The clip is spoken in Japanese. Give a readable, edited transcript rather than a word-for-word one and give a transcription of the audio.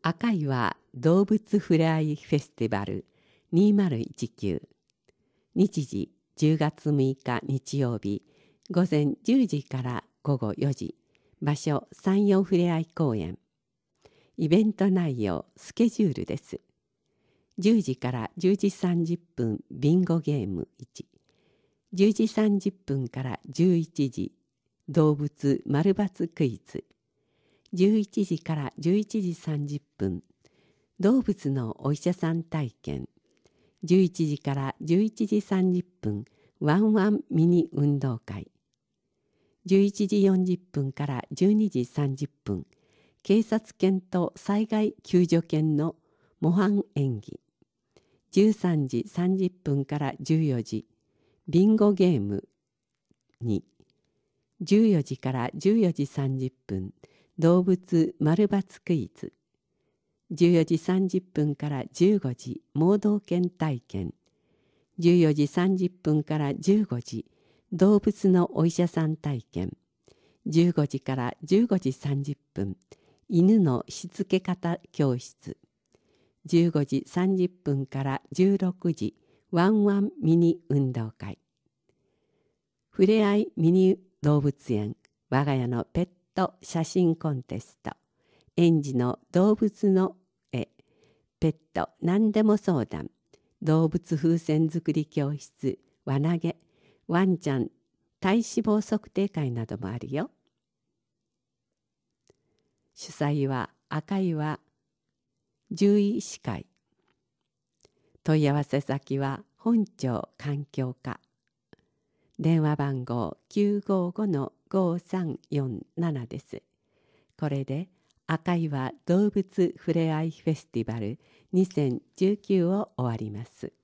赤いは動物ふれあいフェスティバル2019。日時10月6日日曜日午前10時から午後4時、場所山陽ふれあい公園。イベント内容スケジュールです。10時から10時30分ビンゴゲーム1、10時30分から11時動物丸×クイズ、11時から11時30分動物のお医者さん体験、11時から11時30分ワンワンミニ運動会、11時40分から12時30分警察犬と災害救助犬の模範演技、13時30分から14時ビンゴゲーム2、14時から14時30分動物丸×クイズ、14時30分から15時盲導犬体験、14時30分から15時動物のお医者さん体験、15時から15時30分犬のしつけ方教室、15時30分から16時ワンワンミニ運動会、ふれあいミニ動物園我が家のペット写真コンテスト、園児の動物の絵、ペット何でも相談、動物風船作り教室、輪投げ、ワンちゃん体脂肪測定会などもあるよ。主催は赤岩獣医師会。問い合わせ先は本庁環境課。電話番号 955-5347 です。これで赤岩動物ふれあいフェスティバル2019を終わります。